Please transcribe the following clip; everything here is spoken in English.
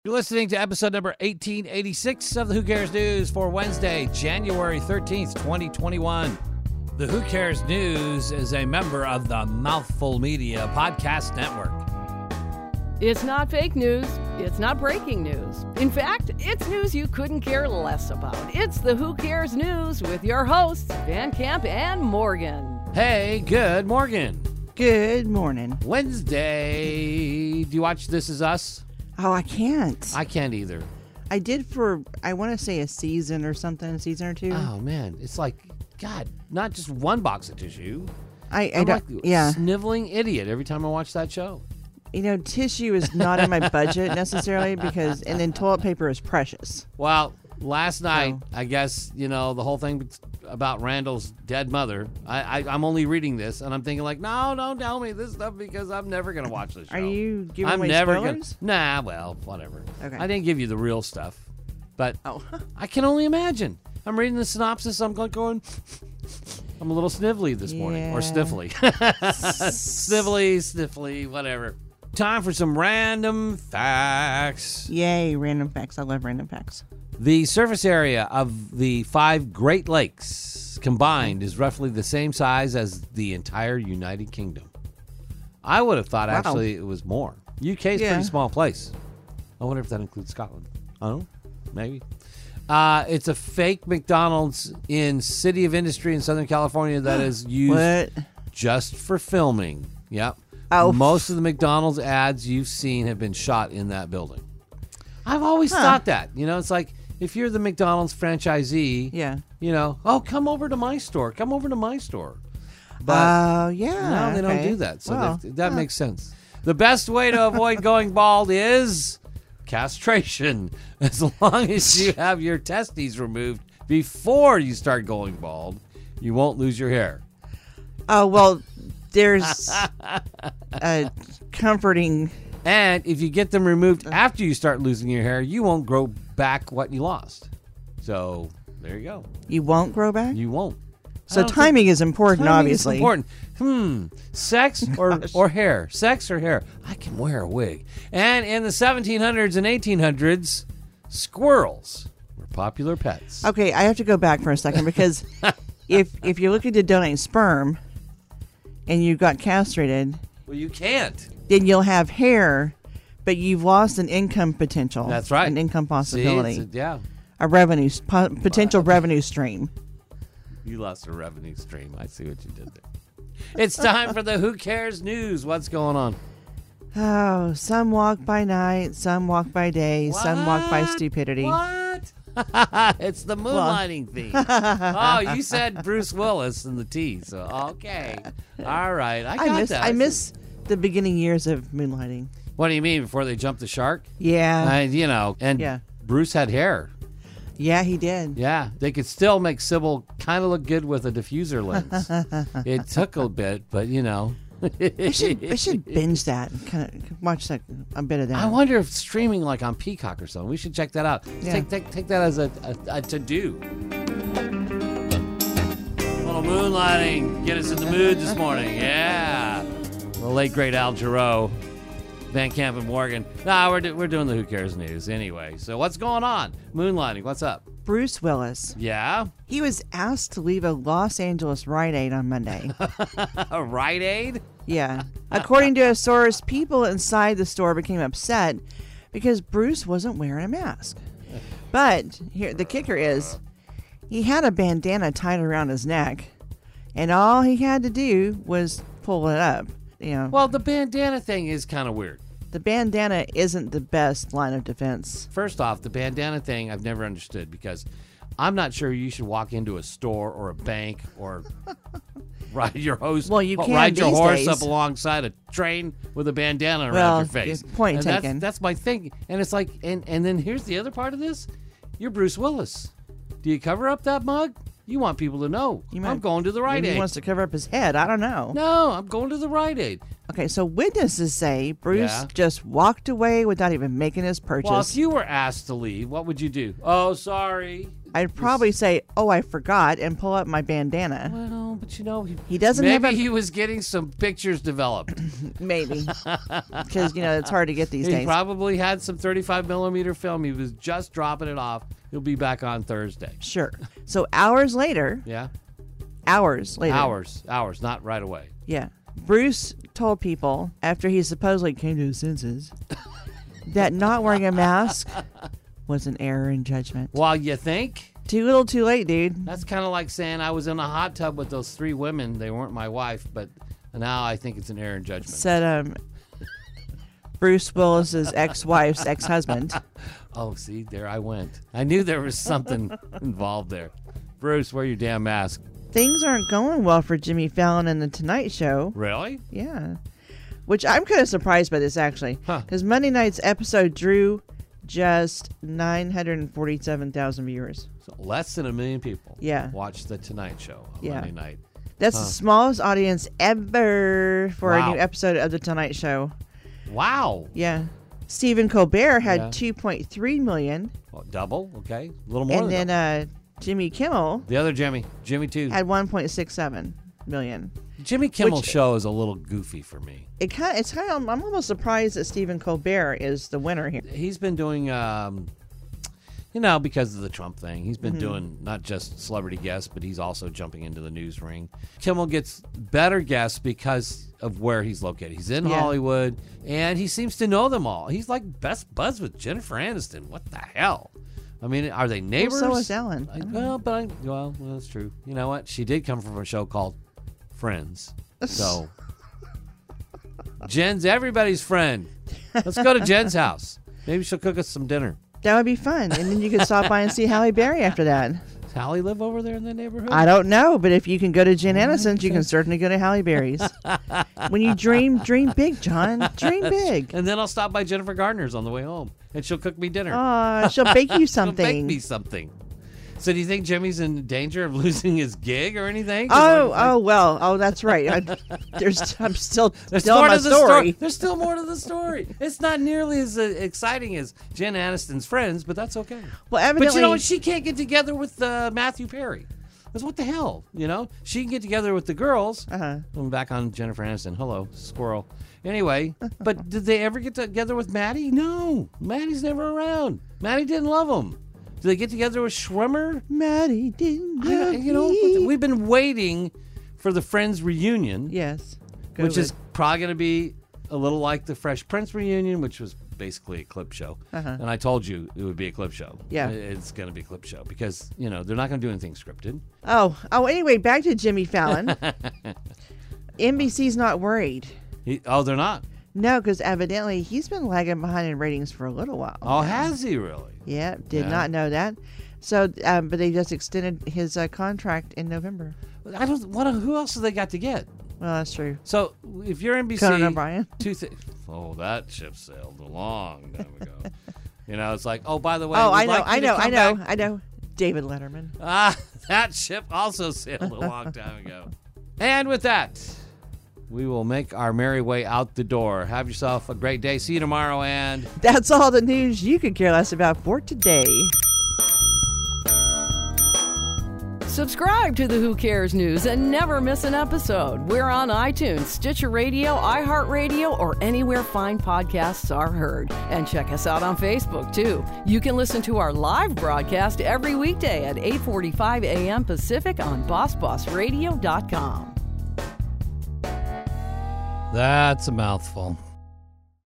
You're listening to episode number 1886 of the Who Cares News for Wednesday, January 13th, 2021. The Who Cares News is a member of the Mouthful Media Podcast Network. It's not fake news. It's not breaking news. In fact, it's news you couldn't care less about. It's the Who Cares News with your hosts, Van Camp and Morgan. Hey, good morning. Good morning. Wednesday. Do you watch This Is Us? Oh, I can't. I can't either. I did for, I want to say a season or something, a season or two. Oh, man. It's like, God, not just one box of tissue. I'm I'm don't, like yeah. a sniveling idiot every time I watch that show. You know, tissue is not in my budget necessarily because, and then toilet paper is precious. Well, last night, I guess, you know, the whole thing about Randall's dead mother, I'm only reading this, and I'm thinking like, no, don't tell me this stuff because I'm never going to watch this show. Are you giving I'm away never spoilers? Nah, well, whatever. Okay. I didn't give you the real stuff, but Oh. I can only imagine. I'm reading the synopsis, I'm going, I'm a little snivelly this morning, or Yeah. sniffly. Sniffly, whatever. Time for some random facts. Yay, random facts. I love random facts. The surface area of the 5 Great Lakes combined is roughly the same size as the entire United Kingdom. I would have thought actually it was more. UK is a Yeah. pretty small place. I wonder if that includes Scotland. I don't know. Maybe. It's a fake McDonald's in City of Industry in Southern California that is used What? just for filming. Yep. Oh. Most of the McDonald's ads you've seen have been shot in that building. I've always thought that. You know, it's like if you're the McDonald's franchisee, Yeah. you know, oh, come over to my store. Come over to my store. But Oh, yeah. no, they don't okay. do that. So Well, that makes sense. The best way to avoid going bald is castration. As long as you have your testes removed before you start going bald, you won't lose your hair. Oh, well, there's a comforting. And if you get them removed after you start losing your hair, you won't grow back what you lost. So there you go. You won't grow back? You won't. I So don't think- timing is important, timing obviously. is important. Sex or hair? Sex or hair? I can wear a wig. And in the 1700s and 1800s, squirrels were popular pets. Okay, I have to go back for a second because if you're looking to donate sperm and you got castrated, Well, you can't. then you'll have hair, but you've lost an income potential. That's right. An income See, possibility. yeah. A revenue, potential revenue stream. You lost a revenue stream. I see what you did there. It's time for the Who Cares News. What's going on? Oh, some walk by night, some walk by day, some walk by What? stupidity. What? It's the moonlighting theme. Oh, you said Bruce Willis in the T, so okay. All right. I got that. I miss the beginning years of moonlighting. What do you mean, before they jumped the shark? Yeah. You know, and Yeah. Bruce had hair. Yeah, he did. Yeah, they could still make Sybil kind of look good with a diffuser lens. It took a bit, but you know. I should binge that and kind of watch a bit of that. I wonder if streaming like on Peacock or something. We should check that out. Yeah. Take that as a to-do. Little moonlighting. Get us in the mood this morning. Yeah. The late, great Al Jarreau. Van Camp and Morgan. Nah, we're doing the Who Cares News anyway. So what's going on? Moonlighting. What's up? Bruce Willis. Yeah? He was asked to leave a Los Angeles Rite Aid on Monday. A Rite Aid? Yeah. According to a source, people inside the store became upset because Bruce wasn't wearing a mask. But here, the kicker is, he had a bandana tied around his neck, and all he had to do was pull it up. You know, Well, the bandana thing is kind of weird. the bandana isn't the best line of defense. First off, the bandana thing I've never understood because I'm not sure you should walk into a store or a bank or ride your horse. Well, you can ride your these horse days. up alongside a train with a bandana around Well, your face. point And taken. That's my thing. And it's like, and then here's the other part of this: you're Bruce Willis. Do you cover up that mug? You want people to know. I'm going to the Rite Maybe Aid. he wants to cover up his head. I don't know. No, I'm going to the Rite Aid. Okay, so witnesses say Bruce Yeah. just walked away without even making his purchase. Well, if you were asked to leave, what would you do? Oh, sorry. I'd probably say, "Oh, I forgot," and pull up my bandana. Well, Well, but He doesn't have maybe he was getting some pictures developed. maybe because it's hard to get these He days. probably had some 35 millimeter film. He was just dropping it off. He'll be back on Thursday. Sure. So hours later, Yeah, hours, not right away. yeah, Bruce told people after he supposedly came to his senses that not wearing a mask was an error in judgment. Well, you think? Too little, too late, dude. That's kind of like saying I was in a hot tub with those 3 women. They weren't my wife, but now I think it's an error in judgment. Said Bruce Willis's ex-wife's ex-husband. Oh, see, there I went. I knew there was something involved there. Bruce, wear your damn mask. Things aren't going well for Jimmy Fallon and the Tonight Show. Really? Yeah. Which I'm kind of surprised by this, actually. Huh. Because Monday night's episode drew just 947,000 viewers. So less than 1 million people Yeah. watched The Tonight Show on Yeah. Monday night. That's the smallest audience ever for a Wow. new episode of The Tonight Show. Wow. Yeah. Stephen Colbert had Yeah. 2.3 million. Well, double, okay. A little more And than then double. Jimmy Kimmel The other Jimmy too. had 1.67 million. Jimmy Kimmel's show is a little goofy for me. I'm almost surprised that Stephen Colbert is the winner here. He's been doing, because of the Trump thing, he's been doing not just celebrity guests, but he's also jumping into the news ring. Kimmel gets better guests because of where he's located. He's in Yeah. Hollywood, and he seems to know them all. He's like best buds with Jennifer Aniston. What the hell? I mean, are they neighbors? Well, so is Ellen. Well, that's true. You know what? She did come from a show called Friends. So Jen's everybody's friend. Let's go to Jen's house. Maybe she'll cook us some dinner. That would be fun. And then you could stop by and see Halle Berry after that. Does Hallie live over there in the neighborhood? I don't know, but if you can go to Jen Aniston's, you can certainly go to Halle Berry's. When you dream big, John. Dream big. And then I'll stop by Jennifer Gardner's on the way home, and she'll cook me dinner. She'll bake you She'll something. bake me something. So do you think Jimmy's in danger of losing his gig or anything? That's right. I'm still There's telling more my to the story. There's still more to the story. It's not nearly as exciting as Jen Aniston's Friends, but that's okay. Well, evidently, But you know what? She can't get together with Matthew Perry. That's what the hell, She can get together with the girls. I'm back on Jennifer Aniston. Hello, squirrel. Anyway, but did they ever get together with Maddie? No. Maddie's never around. Maddie didn't love him. Did they get together with Schwimmer? Maddie didn't love me. We've been waiting for the Friends reunion. Yes. Which is probably going to be a little like the Fresh Prince reunion, which was basically a clip show. And I told you it would be a clip show. Yeah. It's going to be a clip show because, they're not going to do anything scripted. Anyway, back to Jimmy Fallon. NBC's not worried. They're not? No, because evidently he's been lagging behind in ratings for a little while. Oh, has he really? Yeah, did not know that. So, but they just extended his contract in November. Who else have they got to get? Well, that's true. So, if you're NBC... Conan O'Brien. That ship sailed a long time ago. It's like, oh, by the way... I we'd like you to come back. I know. David Letterman. That ship also sailed a long time ago. And with that, we will make our merry way out the door. Have yourself a great day. See you tomorrow, and... That's all the news you could care less about for today. Subscribe to the Who Cares News and never miss an episode. We're on iTunes, Stitcher Radio, iHeartRadio, or anywhere fine podcasts are heard. And check us out on Facebook, too. You can listen to our live broadcast every weekday at 8:45 a.m. Pacific on BossBossRadio.com. That's a mouthful.